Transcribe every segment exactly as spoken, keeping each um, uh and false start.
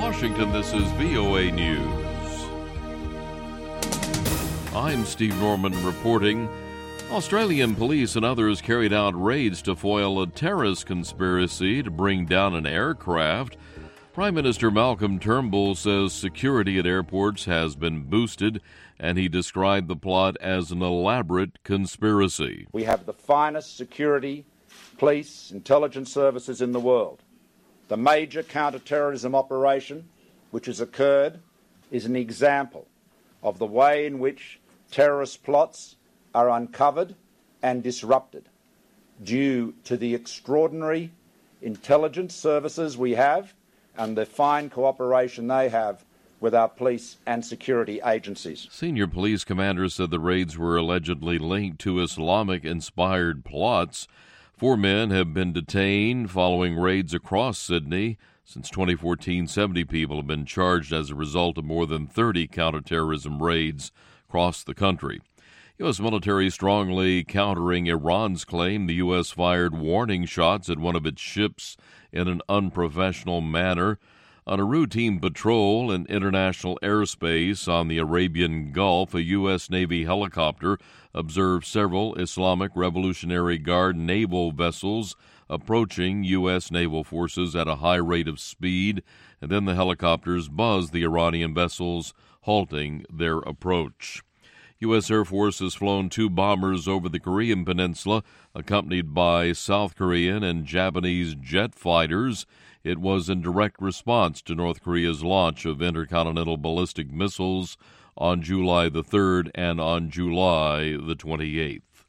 Washington, this is V O A News. I'm Steve Norman reporting. Australian police and others carried out raids to foil a terrorist conspiracy to bring down an aircraft. Prime Minister Malcolm Turnbull says security at airports has been boosted, and he described the plot as an elaborate conspiracy. We have the finest security, police, intelligence services in the world. The major counter-terrorism operation which has occurred is an example of the way in which terrorist plots are uncovered and disrupted due to the extraordinary intelligence services we have and the fine cooperation they have with our police and security agencies. Senior police commanders said the raids were allegedly linked to Islamic-inspired plots. Four men have been detained following raids across Sydney. Since twenty fourteen, seventy people have been charged as a result of more than thirty counterterrorism raids across the country. U S military strongly countering Iran's claim the U S fired warning shots at one of its ships in an unprofessional manner. On a routine patrol in international airspace on the Arabian Gulf, a U S Navy helicopter observed several Islamic Revolutionary Guard naval vessels approaching U S naval forces at a high rate of speed, and then the helicopters buzzed the Iranian vessels, halting their approach. U S Air Force has flown two bombers over the Korean peninsula, accompanied by South Korean and Japanese jet fighters. It was in direct response to North Korea's launch of intercontinental ballistic missiles on July the third and on July the twenty-eighth.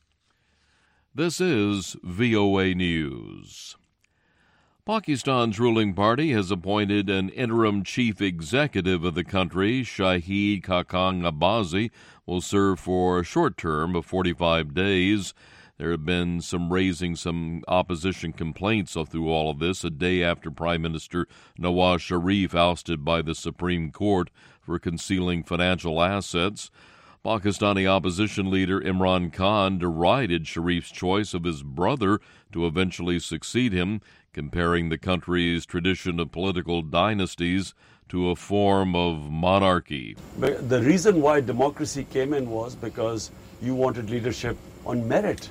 This is V O A News. Pakistan's ruling party has appointed an interim chief executive of the country. Shahid Khaqan Abazi will serve for a short term of forty-five days. There have been some raising some opposition complaints through all of this, a day after Prime Minister Nawaz Sharif ousted by the Supreme Court for concealing financial assets. Pakistani opposition leader Imran Khan derided Sharif's choice of his brother to eventually succeed him, comparing the country's tradition of political dynasties to a form of monarchy. The reason why democracy came in was because you wanted leadership on merit.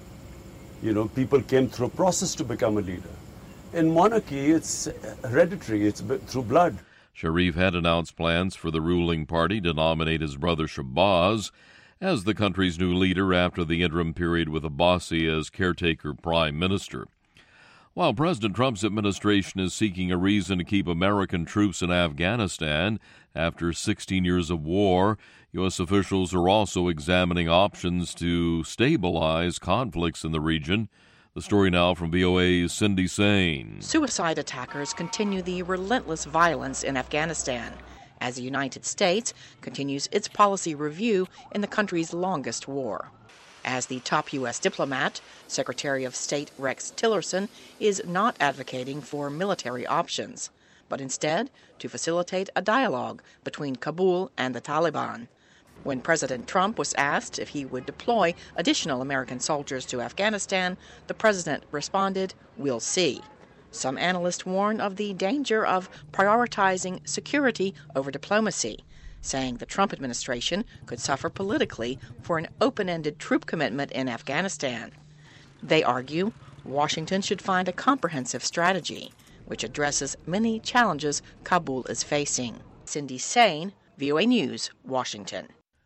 You know, people came through a process to become a leader. In monarchy, it's hereditary, it's through blood. Sharif had announced plans for the ruling party to nominate his brother Shahbaz as the country's new leader after the interim period with Abbasi as caretaker prime minister. While President Trump's administration is seeking a reason to keep American troops in Afghanistan after sixteen years of war, U S officials are also examining options to stabilize conflicts in the region. The story now from V O A's Cindy Sain. Suicide attackers continue the relentless violence in Afghanistan as the United States continues its policy review in the country's longest war. As the top U S diplomat, Secretary of State Rex Tillerson is not advocating for military options, but instead to facilitate a dialogue between Kabul and the Taliban. When President Trump was asked if he would deploy additional American soldiers to Afghanistan, the president responded, "We'll see." Some analysts warn of the danger of prioritizing security over diplomacy, saying the Trump administration could suffer politically for an open-ended troop commitment in Afghanistan. They argue Washington should find a comprehensive strategy which addresses many challenges Kabul is facing. Cindy Sain, V O A News, Washington.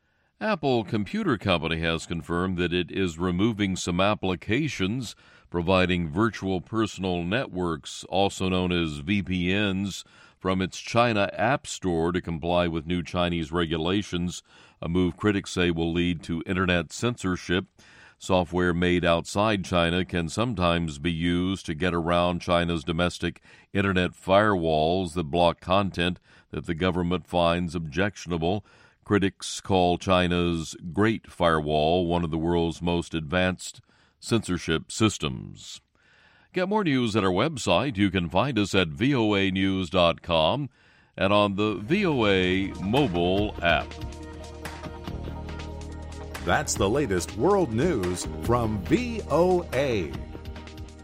Apple Computer Company has confirmed that it is removing some applications providing virtual personal networks, also known as V P Ns, from its China App Store to comply with new Chinese regulations, a move critics say will lead to internet censorship. Software made outside China can sometimes be used to get around China's domestic internet firewalls that block content that the government finds objectionable. Critics call China's Great Firewall one of the world's most advanced censorship systems. Get more news at our website. You can find us at V O A news dot com and on the V O A mobile app. That's the latest world news from V O A.